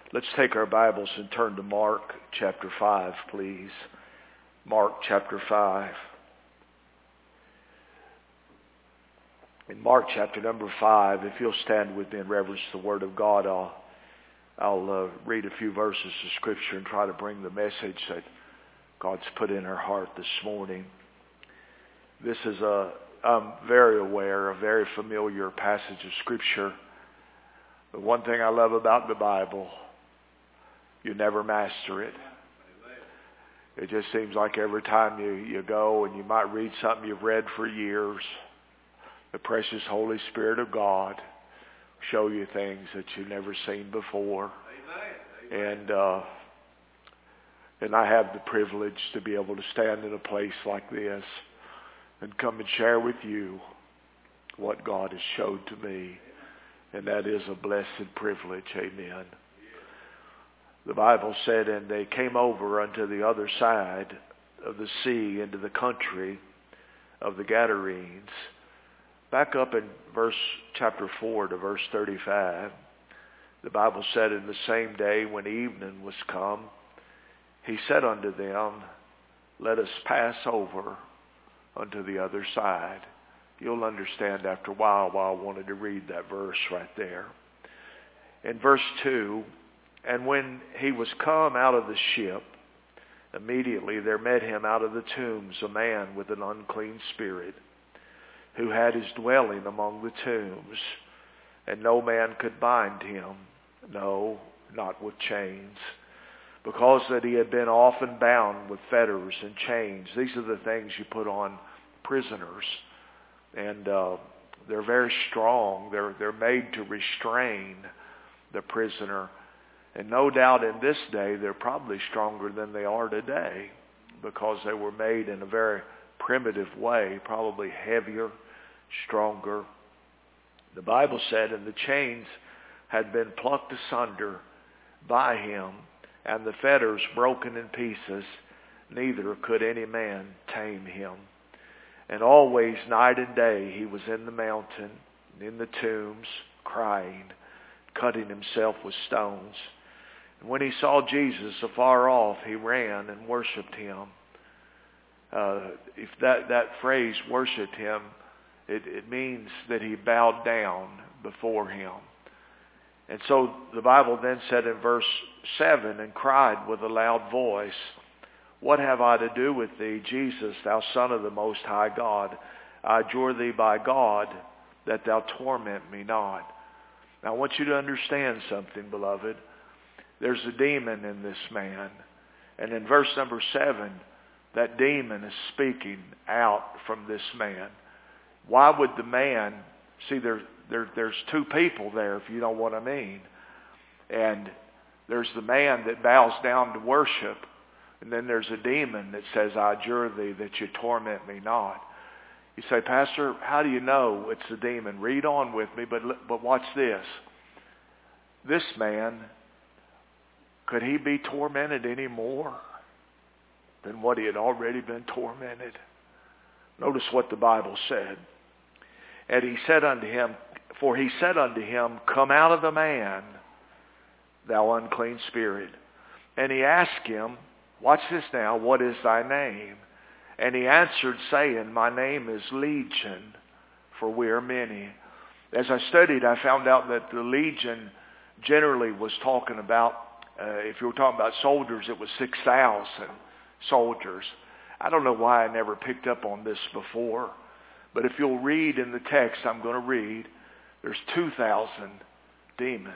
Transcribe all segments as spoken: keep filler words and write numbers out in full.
Let's take our Bibles and turn to Mark chapter five, please. Mark chapter five. In Mark chapter number five, if you'll stand with me and reverence the Word of God, I'll, I'll uh, read a few verses of Scripture and try to bring the message that God's put in our heart this morning. This is a, I'm very aware, a very familiar passage of Scripture. The one thing I love about the Bible, you never master it. It just seems like every time you, you go and you might read something you've read for years, the precious Holy Spirit of God show you things that you've never seen before. Amen. And uh, and I have the privilege to be able to stand in a place like this and come and share with you what God has showed to me. And that is a blessed privilege. Amen. The Bible said, and they came over unto the other side of the sea into the country of the Gadarenes. Back up in verse chapter four to verse thirty-five. The Bible said, in the same day when evening was come, he said unto them, let us pass over unto the other side. You'll understand after a while why I wanted to read that verse right there. In verse two, and when he was come out of the ship, immediately there met him out of the tombs a man with an unclean spirit, who had his dwelling among the tombs, and no man could bind him, no, not with chains, because that he had been often bound with fetters and chains. These are the things you put on prisoners, and uh, they're very strong. They're they're made to restrain the prisoner. And no doubt in this day, they're probably stronger than they are today because they were made in a very primitive way, probably heavier, stronger. The Bible said, and the chains had been plucked asunder by him, and the fetters broken in pieces, neither could any man tame him. And always, night and day, he was in the mountain, in the tombs, crying, cutting himself with stones. And when he saw Jesus afar off, he ran and worshipped him. Uh, if that, that phrase, worshipped him, it, it means that he bowed down before him. And so the Bible then said in verse seven, and cried with a loud voice, what have I to do with thee, Jesus, thou Son of the Most High God? I adjure thee by God that thou torment me not. Now I want you to understand something, beloved. There's a demon in this man. And in verse number seven, that demon is speaking out from this man. Why would the man, see there, there, there's two people there, if you know what I mean. And there's the man that bows down to worship. And then there's a demon that says, I adjure thee that you torment me not. You say, Pastor, how do you know it's a demon? Read on with me, but, but watch this. This man, could he be tormented any more than what he had already been tormented? Notice what the Bible said. And he said unto him, for he said unto him, come out of the man, thou unclean spirit. And he asked him, watch this now, what is thy name? And he answered, saying, my name is Legion, for we are many. As I studied, I found out that the Legion generally was talking about, uh, if you were talking about soldiers, it was six thousand soldiers. I don't know why I never picked up on this before, but if you'll read in the text I'm going to read, there's two thousand demons,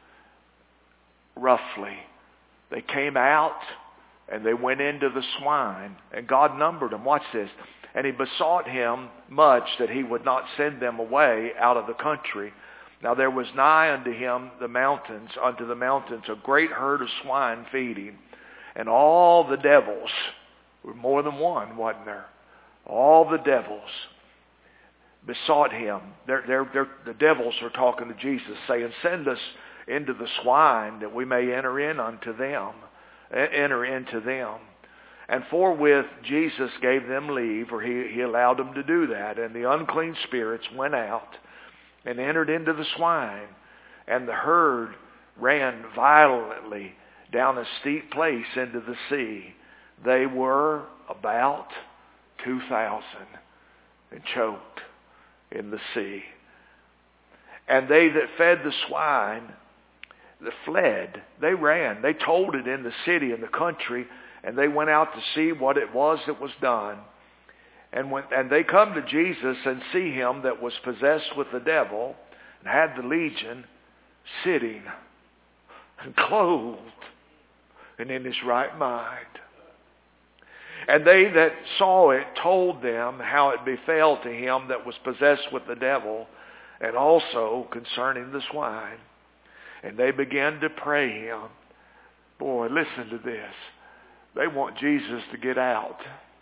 roughly. They came out and they went into the swine, and God numbered them. Watch this. And he besought him much that he would not send them away out of the country. Now there was nigh unto him the mountains, unto the mountains, a great herd of swine feeding. And all the devils, were more than one, wasn't there? All the devils besought him. They're, they're, they're, the devils are talking to Jesus, saying, send us into the swine that we may enter in unto them. Enter into them. And forthwith Jesus gave them leave, or he, he allowed them to do that. And the unclean spirits went out and entered into the swine. And the herd ran violently down a steep place into the sea. They were about two thousand and choked in the sea. And they that fed the swine, that fled, they ran. They told it in the city and the country, and they went out to see what it was that was done. And when and they come to Jesus and see him that was possessed with the devil and had the legion sitting and clothed and in his right mind. And they that saw it told them how it befell to him that was possessed with the devil, and also concerning the swine. And they began to pray him. Boy, listen to this. They want Jesus to get out.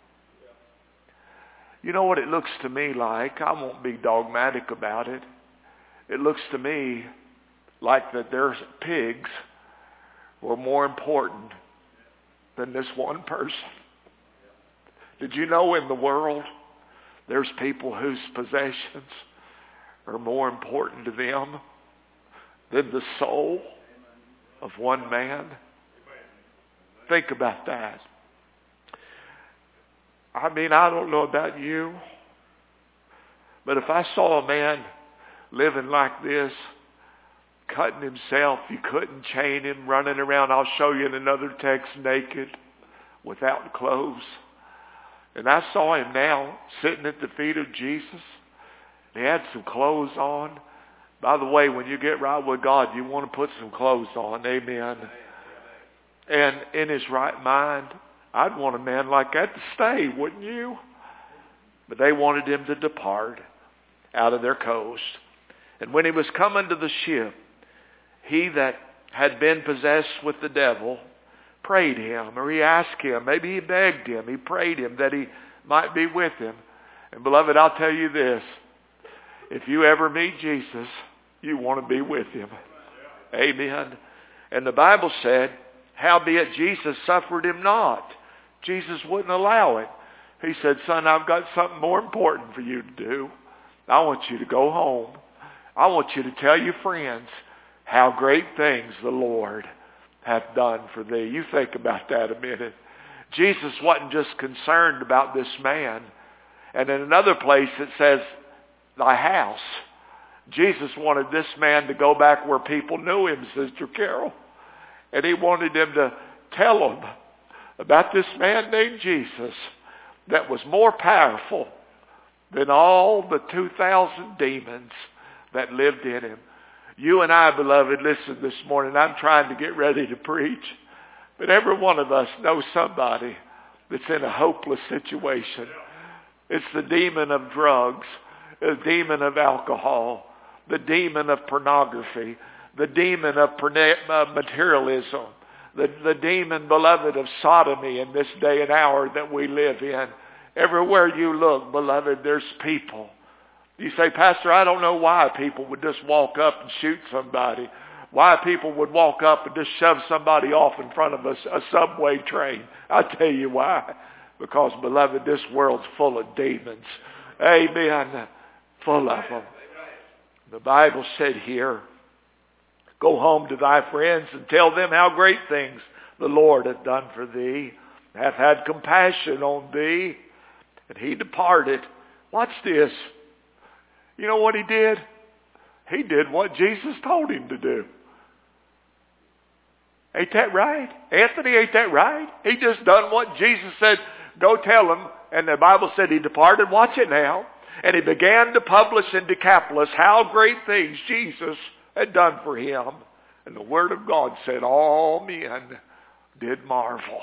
You know what it looks to me like? I won't be dogmatic about it. It looks to me like that their pigs were more important than this one person. Did you know in the world there's people whose possessions are more important to them than the soul of one man? Think about that. I mean, I don't know about you, but if I saw a man living like this, cutting himself, you couldn't chain him, running around, I'll show you in another text, naked, without clothes. And I saw him now sitting at the feet of Jesus. He had some clothes on. By the way, when you get right with God, you want to put some clothes on. Amen. And in his right mind, I'd want a man like that to stay, wouldn't you? But they wanted him to depart out of their coast. And when he was coming to the ship, he that had been possessed with the devil prayed him, or he asked him, maybe he begged him, he prayed him that he might be with him. And beloved, I'll tell you this, if you ever meet Jesus, you want to be with him. Amen. And the Bible said, howbeit Jesus suffered him not. Jesus wouldn't allow it. He said, son, I've got something more important for you to do. I want you to go home. I want you to tell your friends how great things the Lord hath done for thee. You think about that a minute. Jesus wasn't just concerned about this man. And in another place it says, thy house. Jesus wanted this man to go back where people knew him, Sister Carol. And he wanted them to tell them about this man named Jesus that was more powerful than all the two thousand demons that lived in him. You and I, beloved, listen this morning, I'm trying to get ready to preach, but every one of us knows somebody that's in a hopeless situation. It's the demon of drugs, the demon of alcohol, the demon of pornography, the demon of materialism, the, the demon, beloved, of sodomy in this day and hour that we live in. Everywhere you look, beloved, there's people. You say, Pastor, I don't know why people would just walk up and shoot somebody. Why people would walk up and just shove somebody off in front of a, a subway train. I'll tell you why. Because, beloved, this world's full of demons. Amen. Full of them. The Bible said here, go home to thy friends and tell them how great things the Lord hath done for thee, hath had compassion on thee. And he departed. Watch this. You know what he did? He did what Jesus told him to do. Ain't that right? Anthony, ain't that right? He just done what Jesus said, go tell them. And the Bible said he departed. Watch it now. And he began to publish in Decapolis how great things Jesus had done for him. And the Word of God said all men did marvel.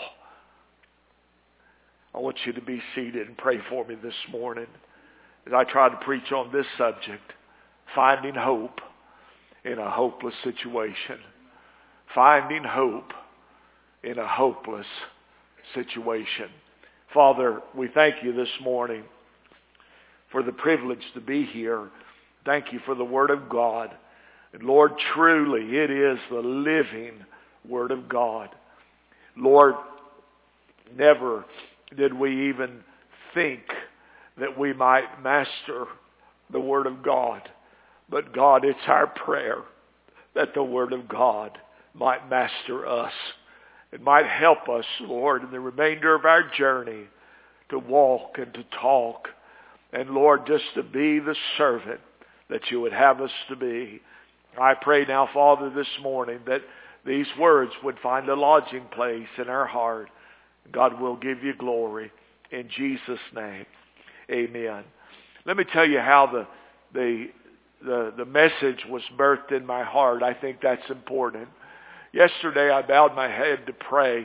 I want you to be seated and pray for me this morning as I try to preach on this subject, finding hope in a hopeless situation. Finding hope in a hopeless situation. Father, we thank you this morning for the privilege to be here. Thank you for the Word of God. And Lord, truly it is the living Word of God. Lord, never did we even think that we might master the Word of God. But God, it's our prayer that the Word of God might master us. It might help us, Lord, in the remainder of our journey to walk and to talk. And Lord, just to be the servant that you would have us to be. I pray now, Father, this morning that these words would find a lodging place in our heart. God will give you glory. In Jesus' name, amen. Let me tell you how the, the, the, the message was birthed in my heart. I think that's important. Yesterday I bowed my head to pray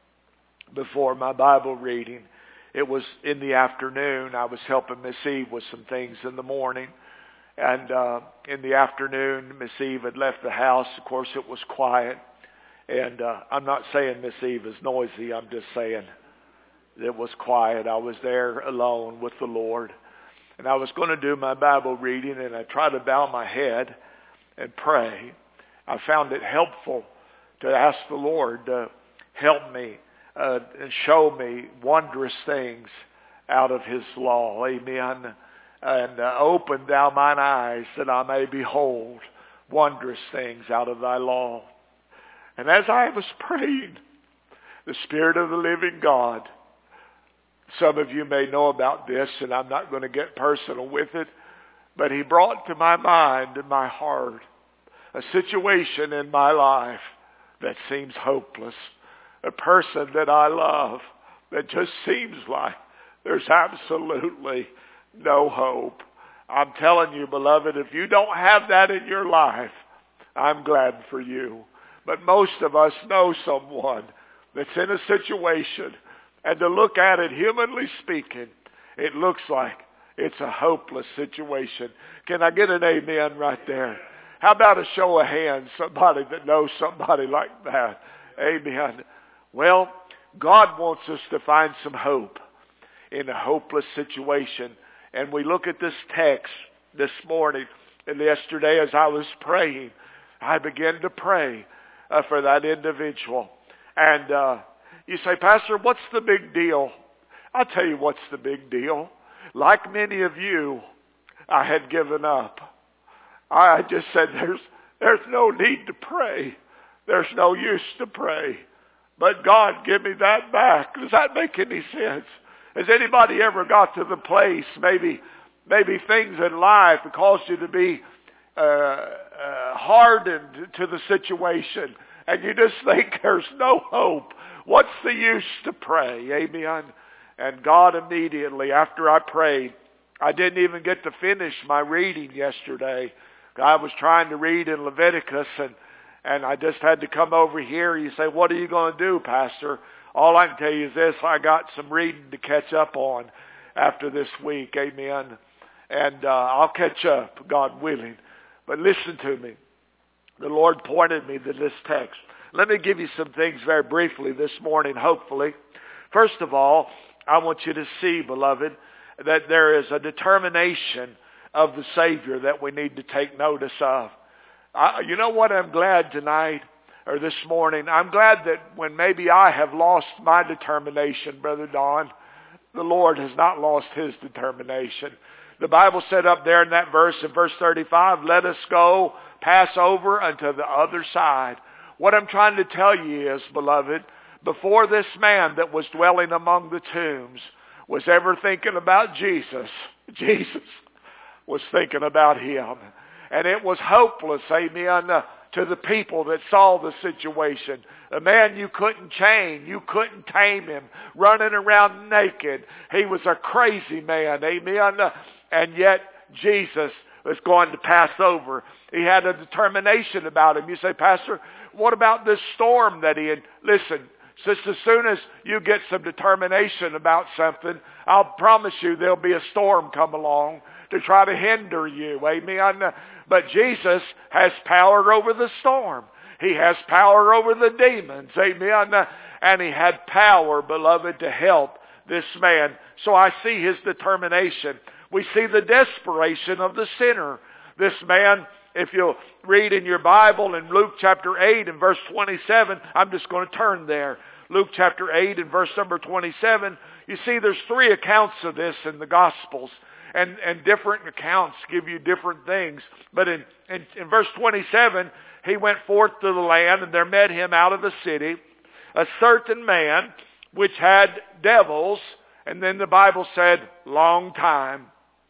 before my Bible reading. It was in the afternoon. I was helping Miss Eve with some things in the morning. And uh, in the afternoon, Miss Eve had left the house. Of course, it was quiet. And uh, I'm not saying Miss Eve is noisy. I'm just saying it was quiet. I was there alone with the Lord. And I was going to do my Bible reading, and I tried to bow my head and pray. I found it helpful to ask the Lord to help me uh, and show me wondrous things out of His law. Amen. And uh, open thou mine eyes that I may behold wondrous things out of thy law. And as I was praying, the Spirit of the living God, some of you may know about this, and I'm not going to get personal with it, but He brought to my mind and my heart a situation in my life that seems hopeless. A person that I love that just seems like there's absolutely no hope. I'm telling you, beloved, if you don't have that in your life, I'm glad for you. But most of us know someone that's in a situation, and to look at it, humanly speaking, it looks like it's a hopeless situation. Can I get an amen right there? How about a show of hands, somebody that knows somebody like that? Amen. Well, God wants us to find some hope in a hopeless situation. And we look at this text this morning, and yesterday as I was praying, I began to pray uh, for that individual. And uh, you say, Pastor, what's the big deal? I'll tell you what's the big deal. Like many of you, I had given up. I just said, there's, there's no need to pray. There's no use to pray. But God, give me that back. Does that make any sense? Has anybody ever got to the place, maybe maybe things in life that caused you to be uh, uh, hardened to the situation, and you just think there's no hope? What's the use to pray? Amen. And God immediately, after I prayed, I didn't even get to finish my reading yesterday. I was trying to read in Leviticus, and, and I just had to come over here. You say, what are you going to do, Pastor? All I can tell you is this: I got some reading to catch up on after this week. Amen. And uh, I'll catch up, God willing. But listen to me. The Lord pointed me to this text. Let me give you some things very briefly this morning, hopefully. First of all, I want you to see, beloved, that there is a determination of the Savior that we need to take notice of. I, you know what I'm glad tonight? Or this morning, I'm glad that when maybe I have lost my determination, Brother Don, the Lord has not lost His determination. The Bible said up there in that verse, in verse thirty-five, let us go, pass over unto the other side. What I'm trying to tell you is, beloved, before this man that was dwelling among the tombs was ever thinking about Jesus, Jesus was thinking about him. And it was hopeless, amen, uh, to the people that saw the situation. A man you couldn't chain, you couldn't tame him, running around naked. He was a crazy man, amen. Uh, and yet Jesus was going to pass over. He had a determination about him. You say, Pastor, what about this storm that he had? Listen, just as soon as you get some determination about something, I'll promise you there'll be a storm come along to try to hinder you. Amen. But Jesus has power over the storm. He has power over the demons. Amen. And He had power, beloved, to help this man. So I see his determination. We see the desperation of the sinner. This man, if you'll read in your Bible in Luke chapter eight and verse twenty-seven, I'm just going to turn there. Luke chapter eight and verse number twenty-seven, you see there's three accounts of this in the Gospels. And, and different accounts give you different things. But in, in, in verse twenty-seven, he went forth to the land, and there met him out of the city a certain man which had devils, and then the Bible said, long time.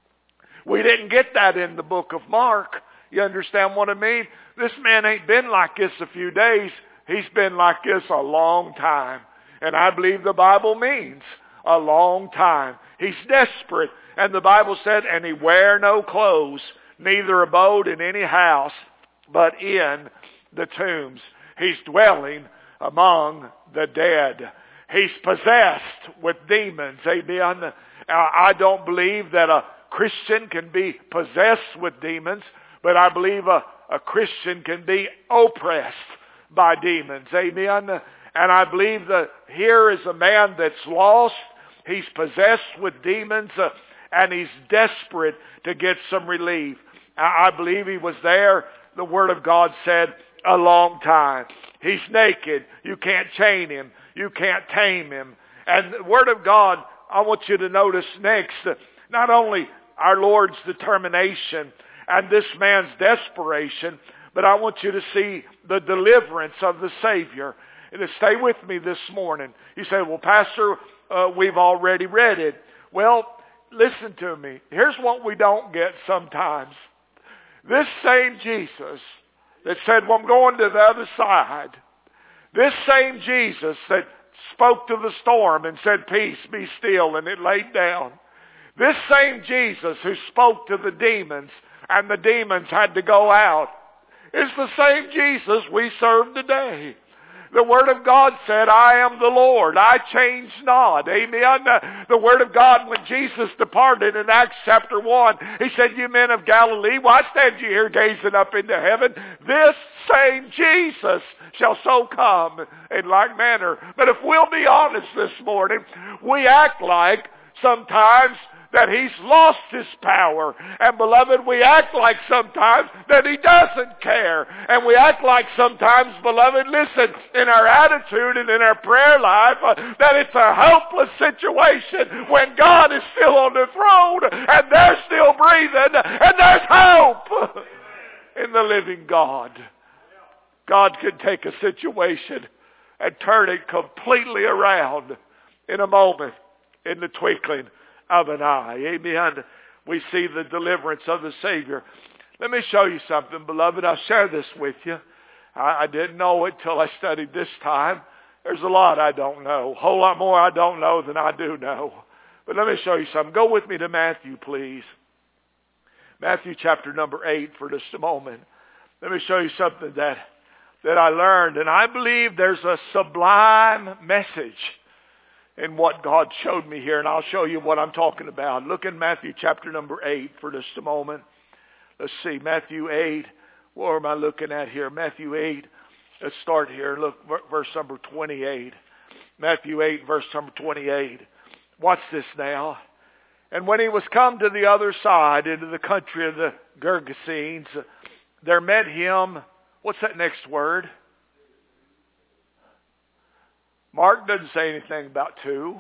We didn't get that in the book of Mark. You understand what I mean? This man ain't been like this a few days. He's been like this a long time. And I believe the Bible means a long time. He's desperate. And the Bible said, and he wear no clothes, neither abode in any house, but in the tombs. He's dwelling among the dead. He's possessed with demons. Amen. I don't believe that a Christian can be possessed with demons, but I believe a, a Christian can be oppressed by demons. Amen. And I believe that here is a man that's lost. He's possessed with demons, uh, and he's desperate to get some relief. I, I believe he was there, the Word of God said, a long time. He's naked. You can't chain him. You can't tame him. And the Word of God, I want you to notice next, uh, not only our Lord's determination and this man's desperation, but I want you to see the deliverance of the Savior. And stay with me this morning. You say, well, Pastor, uh, we've already read it. Well, listen to me. Here's what we don't get sometimes. This same Jesus that said, well, I'm going to the other side. This same Jesus that spoke to the storm and said, peace, be still, and it laid down. This same Jesus who spoke to the demons and the demons had to go out is the same Jesus we serve today. The Word of God said, I am the Lord. I change not. Amen. The Word of God, when Jesus departed in Acts chapter one, he said, you men of Galilee, why stand you here gazing up into heaven? This same Jesus shall so come in like manner. But if we'll be honest this morning, we act like sometimes that he's lost his power. And beloved, we act like sometimes that he doesn't care. And we act like sometimes, beloved, listen, in our attitude and in our prayer life, uh, that it's a hopeless situation when God is still on the throne and they're still breathing and there's hope in the living God. God can take a situation and turn it completely around in a moment, in the twinkling of an eye. Amen. We see the deliverance of the Savior. Let me show you something, beloved. I'll share this with you. I, I didn't know it till I studied this time. There's a lot I don't know. A whole lot more I don't know than I do know. But let me show you something. Go with me to Matthew, please. Matthew chapter number eight for just a moment. Let me show you something that, that I learned. And I believe there's a sublime message in what God showed me here, and I'll show you what I'm talking about. Look in Matthew chapter number eight for just a moment. Let's see, Matthew eight. What am I looking at here? Matthew eight. Let's start here. Look, verse number twenty-eight. Matthew eight, verse number twenty-eight. Watch this now. And when he was come to the other side, into the country of the Gergesenes, there met him, what's that next word? Mark doesn't say anything about two.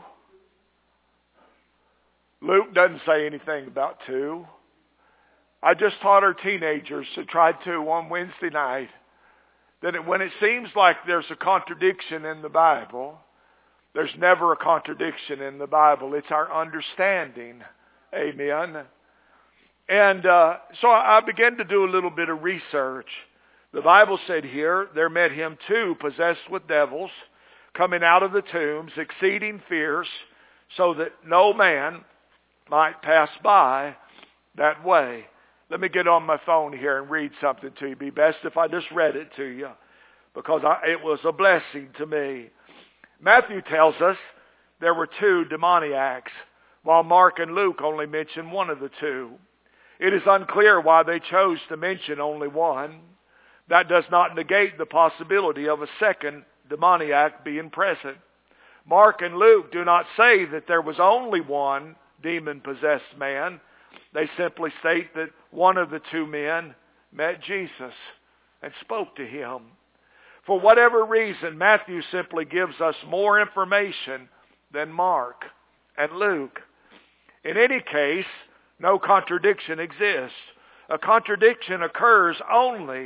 Luke doesn't say anything about two. I just taught our teenagers to try two on Wednesday night that it, when it seems like there's a contradiction in the Bible, there's never a contradiction in the Bible. It's our understanding. Amen. And uh, so I began to do a little bit of research. The Bible said here, there met him two possessed with devils, coming out of the tombs, exceeding fierce, so that no man might pass by that way. Let me get on my phone here and read something to you. It'd be best if I just read it to you, because I, it was a blessing to me. Matthew tells us there were two demoniacs, while Mark and Luke only mention one of the two. It is unclear why they chose to mention only one. That does not negate the possibility of a second demoniac being present. Mark and Luke do not say that there was only one demon-possessed man. They simply state that one of the two men met Jesus and spoke to him. For whatever reason, Matthew simply gives us more information than Mark and Luke. In any case, no contradiction exists. A contradiction occurs only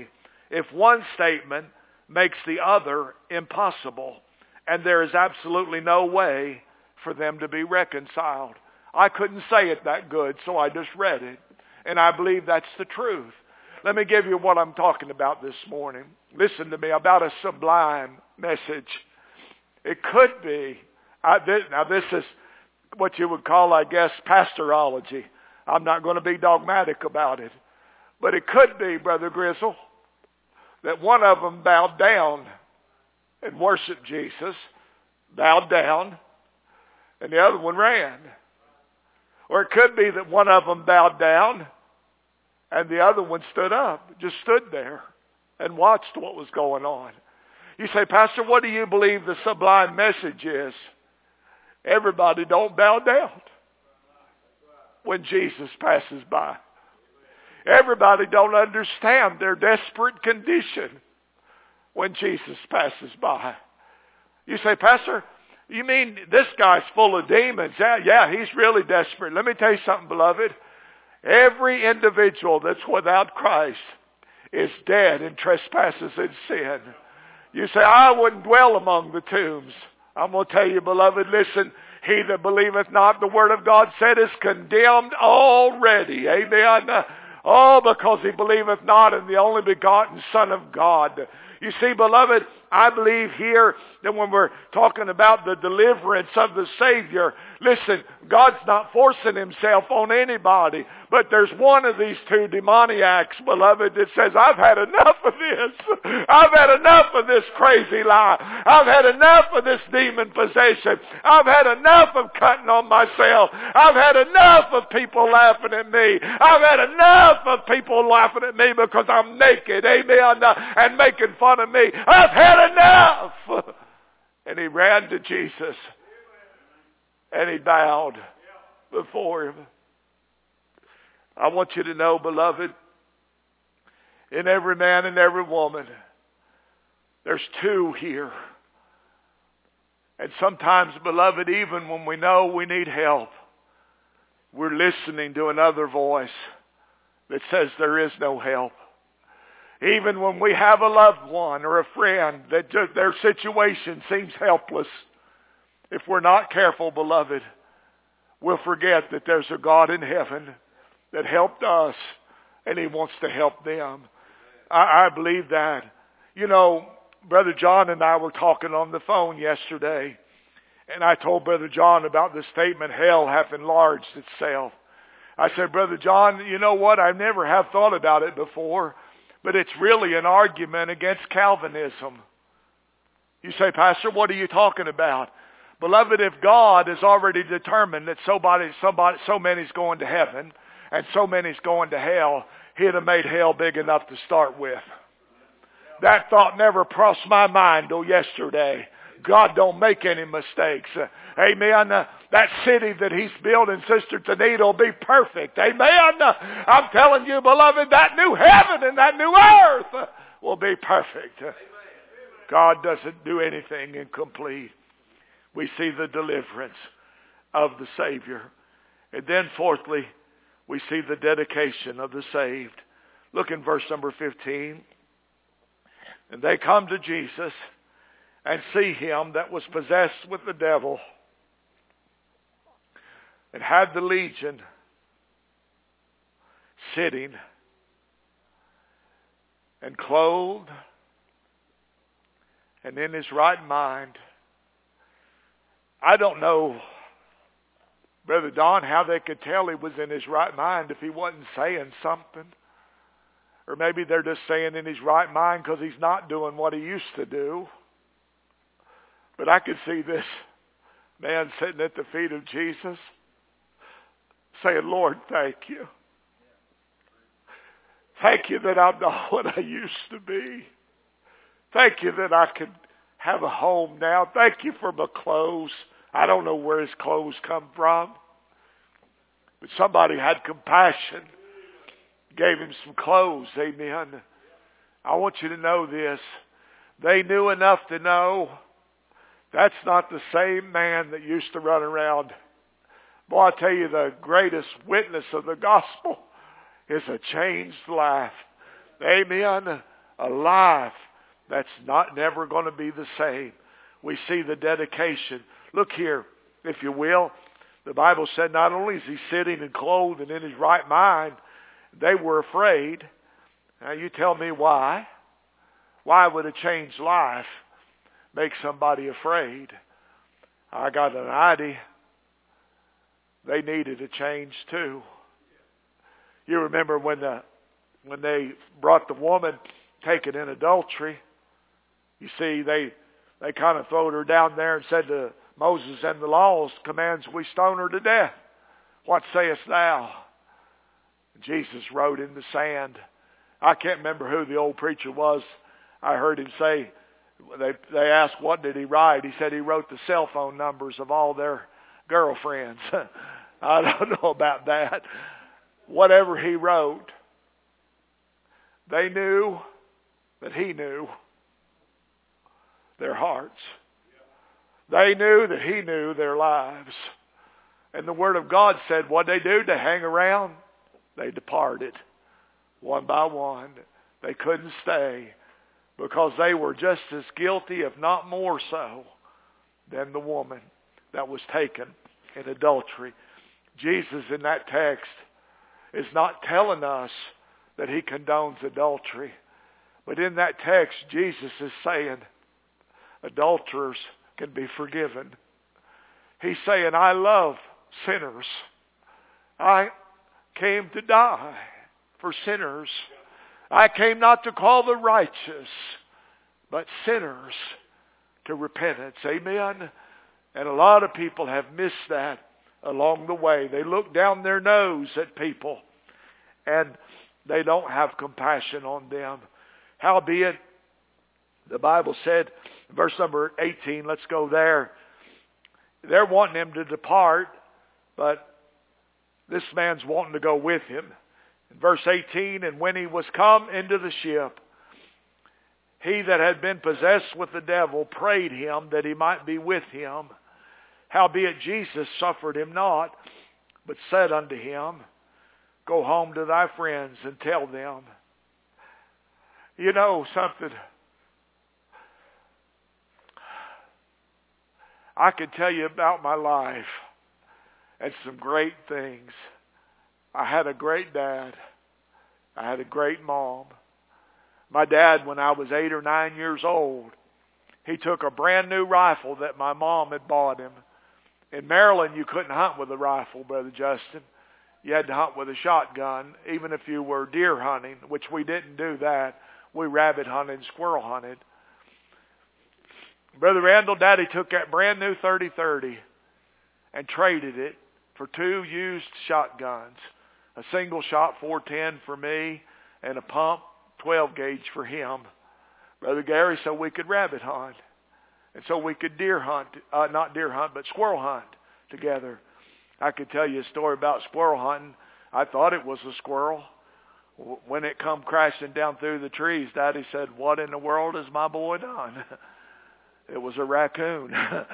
if one statement makes the other impossible, and there is absolutely no way for them to be reconciled. I couldn't say it that good, so I just read it, and I believe that's the truth. Let me give you what I'm talking about this morning. Listen to me, about a sublime message. It could be, I, this, now this is what you would call, I guess, pastorology. I'm not going to be dogmatic about it. But it could be, Brother Grizzle, that one of them bowed down and worshiped Jesus, bowed down, and the other one ran. Or it could be that one of them bowed down and the other one stood up, just stood there and watched what was going on. You say, Pastor, what do you believe the sublime message is? Everybody don't bow down when Jesus passes by. Everybody don't understand their desperate condition when Jesus passes by. You say, Pastor, you mean this guy's full of demons? Yeah, yeah, he's really desperate. Let me tell you something, beloved. Every individual that's without Christ is dead in trespasses and sin. You say, I wouldn't dwell among the tombs. I'm going to tell you, beloved, listen, he that believeth not, the word of God said, is condemned already. Amen. Oh, because he believeth not in the only begotten Son of God. You see, beloved, I believe here that when we're talking about the deliverance of the Savior, listen, God's not forcing himself on anybody. But there's one of these two demoniacs, beloved, that says, I've had enough of this. I've had enough of this crazy lie. I've had enough of this demon possession. I've had enough of cutting on myself. I've had enough of people laughing at me. I've had enough of people laughing at me because I'm naked, amen, and making fun of me. I've had enough. And he ran to Jesus and he bowed before him. I want you to know, beloved, in every man and every woman, there's two here. And sometimes, beloved, even when we know we need help, we're listening to another voice that says there is no help. Even when we have a loved one or a friend that just, their situation seems helpless, if we're not careful, beloved, we'll forget that there's a God in heaven that helped us, and he wants to help them. I, I believe that. You know, Brother John and I were talking on the phone yesterday, and I told Brother John about the statement, hell hath enlarged itself. I said, Brother John, you know what? I never have thought about it before, but it's really an argument against Calvinism. You say, Pastor, what are you talking about? Beloved, if God has already determined that somebody, somebody, so many's going to heaven, and so many's going to hell, he'd have made hell big enough to start with. That thought never crossed my mind till yesterday. God don't make any mistakes. Uh, amen. Uh, that city that he's building, Sister Tanita, will be perfect. Amen. Uh, I'm telling you, beloved, that new heaven and that new earth uh, will be perfect. Uh, God doesn't do anything incomplete. We see the deliverance of the Savior. And then fourthly, we see the dedication of the saved. Look in verse number fifteen. And they come to Jesus and see him that was possessed with the devil and had the legion sitting and clothed and in his right mind. I don't know, Brother Don, how they could tell he was in his right mind if he wasn't saying something. Or maybe they're just saying in his right mind because he's not doing what he used to do. But I could see this man sitting at the feet of Jesus saying, Lord, thank you. Thank you that I'm not what I used to be. Thank you that I can have a home now. Thank you for my clothes. I don't know where his clothes come from. But somebody had compassion. Gave him some clothes. Amen. I want you to know this. They knew enough to know that's not the same man that used to run around. Boy, I tell you, the greatest witness of the gospel is a changed life. Amen. A life that's not never going to be the same. We see the dedication. Look here, if you will. The Bible said not only is he sitting and clothed and in his right mind, they were afraid. Now you tell me why. Why would a changed life make somebody afraid? I got an idea. They needed a change too. You remember when the when they brought the woman taken in adultery. You see, they they kind of throwed her down there and said to Moses and the laws commands we stone her to death. What sayest thou? Jesus wrote in the sand. I can't remember who the old preacher was. I heard him say, they they asked what did he write. He said he wrote the cell phone numbers of all their girlfriends. I don't know about that. Whatever he wrote, they knew that he knew their hearts. They knew that he knew their lives. And the Word of God said, what they do to hang around? They departed one by one. They couldn't stay because they were just as guilty, if not more so, than the woman that was taken in adultery. Jesus in that text is not telling us that he condones adultery. But in that text, Jesus is saying adulterers can be forgiven. He's saying, I love sinners. I came to die for sinners. I came not to call the righteous, but sinners to repentance. Amen? And a lot of people have missed that along the way. They look down their nose at people and they don't have compassion on them. Howbeit, the Bible said, verse number eighteen, let's go there. They're wanting him to depart, but this man's wanting to go with him. In verse eighteen, and when he was come into the ship, he that had been possessed with the devil prayed him that he might be with him. Howbeit Jesus suffered him not, but said unto him, go home to thy friends and tell them. You know something? I could tell you about my life and some great things. I had a great dad. I had a great mom. My dad, when I was eight or nine years old, he took a brand new rifle that my mom had bought him. In Maryland, you couldn't hunt with a rifle, Brother Justin. You had to hunt with a shotgun, even if you were deer hunting, which we didn't do that. We rabbit hunted and squirrel hunted. Brother Randall, Daddy took that brand new thirty thirty and traded it for two used shotguns. A single shot four ten for me and a pump twelve gauge for him. Brother Gary, so we could rabbit hunt. And so we could deer hunt, uh, not deer hunt, but squirrel hunt together. I could tell you a story about squirrel hunting. I thought it was a squirrel. When it come crashing down through the trees, Daddy said, what in the world has my boy done? It was a raccoon.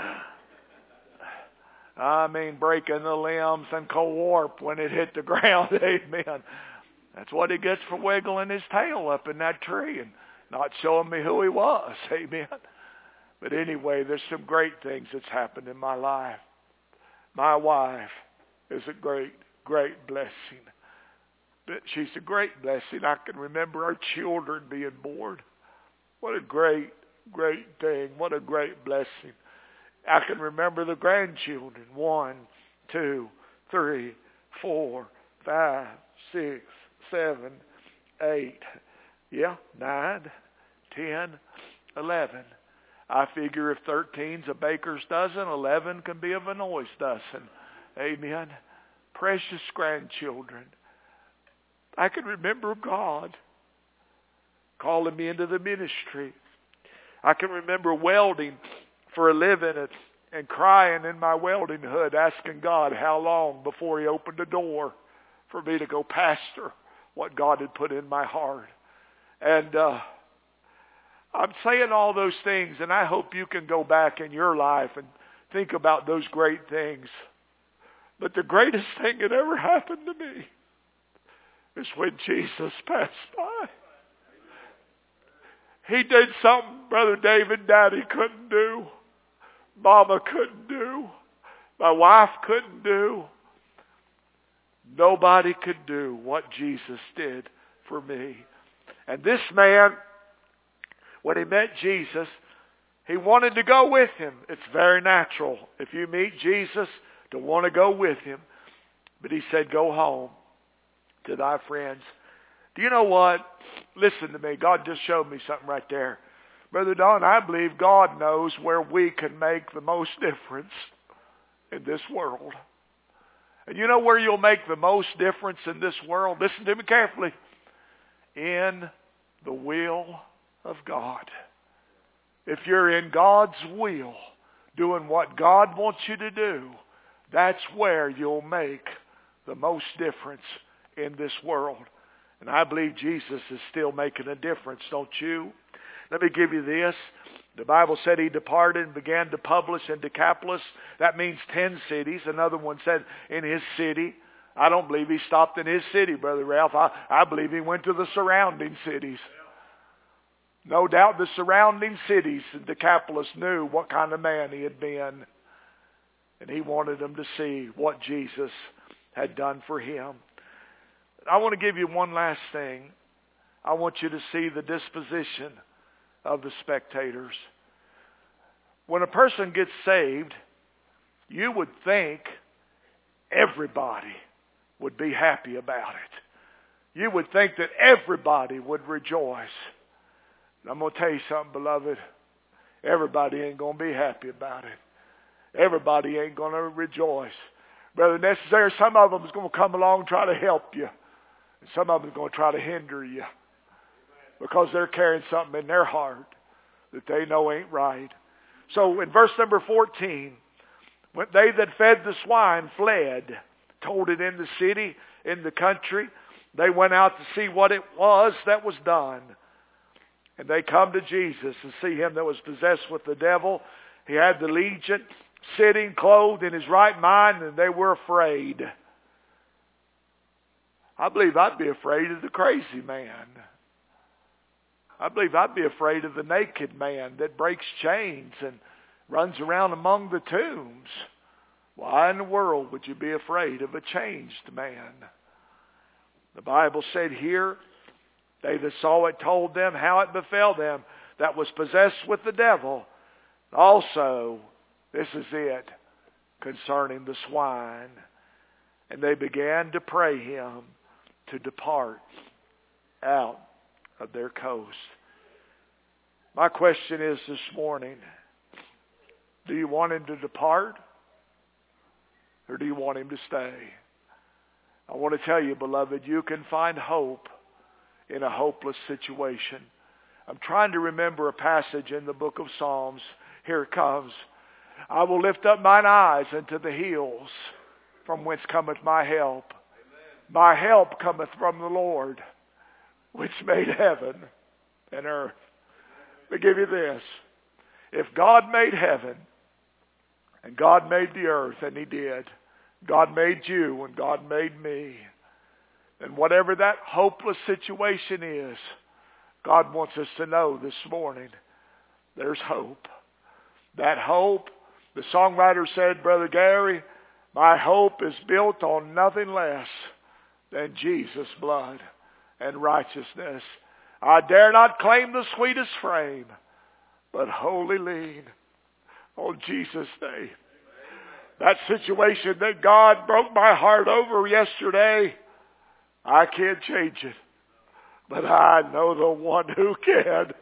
I mean, breaking the limbs and co-warp when it hit the ground. Amen. That's what he gets for wiggling his tail up in that tree and not showing me who he was. Amen. But anyway, there's some great things that's happened in my life. My wife is a great, great blessing. But she's a great blessing. I can remember our children being born. What a great, great thing. What a great blessing. I can remember the grandchildren. One, two, three, four, five, six, seven, eight. Yeah, nine, ten, eleven. I figure if thirteen's a baker's dozen, eleven can be a Vinoy's dozen. Amen. Precious grandchildren. I can remember God calling me into the ministry. I can remember welding for a living and, and crying in my welding hood, asking God how long before he opened the door for me to go pastor what God had put in my heart. And uh, I'm saying all those things, and I hope you can go back in your life and think about those great things. But the greatest thing that ever happened to me is when Jesus passed by. He did something Brother David, Daddy couldn't do. Mama couldn't do. My wife couldn't do. Nobody could do what Jesus did for me. And this man, when he met Jesus, he wanted to go with him. It's very natural if you meet Jesus to want to go with him. But he said, go home to thy friends. Do you know what? Listen to me. God just showed me something right there. Brother Don, I believe God knows where we can make the most difference in this world. And you know where you'll make the most difference in this world? Listen to me carefully. In the will of God. If you're in God's will, doing what God wants you to do, that's where you'll make the most difference in this world. And I believe Jesus is still making a difference, don't you? Let me give you this. The Bible said he departed and began to publish in Decapolis. That means ten cities. Another one said in his city. I don't believe he stopped in his city, Brother Ralph. I, I believe he went to the surrounding cities. No doubt the surrounding cities in Decapolis knew what kind of man he had been. And he wanted them to see what Jesus had done for him. I want to give you one last thing. I want you to see the disposition of the spectators. When a person gets saved, you would think everybody would be happy about it. You would think that everybody would rejoice. And I'm going to tell you something, beloved. Everybody ain't going to be happy about it. Everybody ain't going to rejoice. Brother Necessary, some of them is going to come along and try to help you. And some of them is going to try to hinder you. Because they're carrying something in their heart that they know ain't right. So in verse number fourteen, when they that fed the swine fled, told it in the city, in the country. They went out to see what it was that was done. And they come to Jesus and see him that was possessed with the devil. He had the legion sitting, clothed in his right mind, and they were afraid. I believe I'd be afraid of the crazy man. I believe I'd be afraid of the naked man that breaks chains and runs around among the tombs. Why in the world would you be afraid of a changed man? The Bible said here, they that saw it told them how it befell them that was possessed with the devil. Also, this is it, concerning the swine. And they began to pray him to depart out of their coast. My question is this morning, do you want him to depart or do you want him to stay? I want to tell you, beloved, you can find hope in a hopeless situation. I'm trying to remember a passage in the book of Psalms. Here it comes. I will lift up mine eyes unto the hills, from whence cometh my help. Amen. My help cometh from the Lord, which made heaven and earth. Let me give you this. If God made heaven, and God made the earth, and he did, God made you, and God made me, and whatever that hopeless situation is, God wants us to know this morning, there's hope. That hope, the songwriter said, Brother Gary, my hope is built on nothing less than Jesus' blood and righteousness. I dare not claim the sweetest frame, but wholly lean on Jesus' name. That situation that God broke my heart over yesterday, I can't change it. But I know the one who can.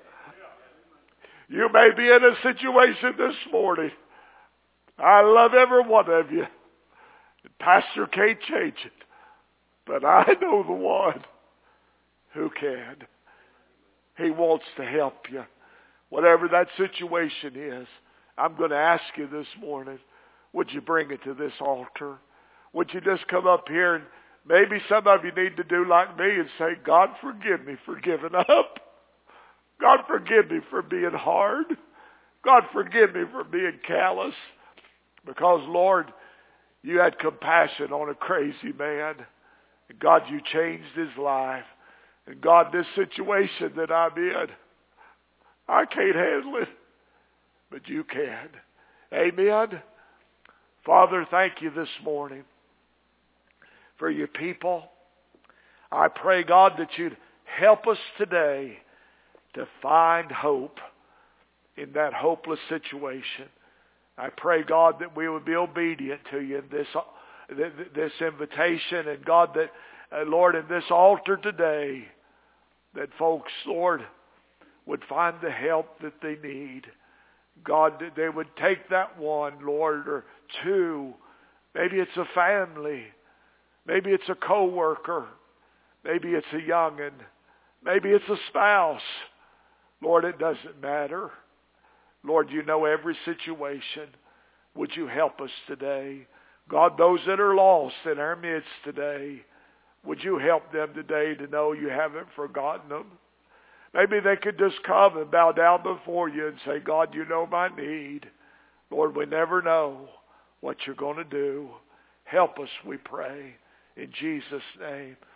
You may be in a situation this morning. I love every one of you. Pastor can't change it. But I know the one who can. He wants to help you. Whatever that situation is, I'm going to ask you this morning, would you bring it to this altar? Would you just come up here and maybe some of you need to do like me and say, God, forgive me for giving up. God, forgive me for being hard. God, forgive me for being callous. Because, Lord, you had compassion on a crazy man. And God, you changed his life. And God, this situation that I'm in, I can't handle it, but you can. Amen. Father, thank you this morning for your people. I pray, God, that you'd help us today to find hope in that hopeless situation. I pray, God, that we would be obedient to you in this, this invitation. And God, that, uh, Lord, in this altar today, that folks, Lord, would find the help that they need. God, that they would take that one, Lord, or two. Maybe it's a family. Maybe it's a co-worker. Maybe it's a young'un. Maybe it's a spouse. Lord, it doesn't matter. Lord, you know every situation. Would you help us today? God, those that are lost in our midst today, would you help them today to know you haven't forgotten them? Maybe they could just come and bow down before you and say, God, you know my need. Lord, we never know what you're going to do. Help us, we pray. In Jesus' name.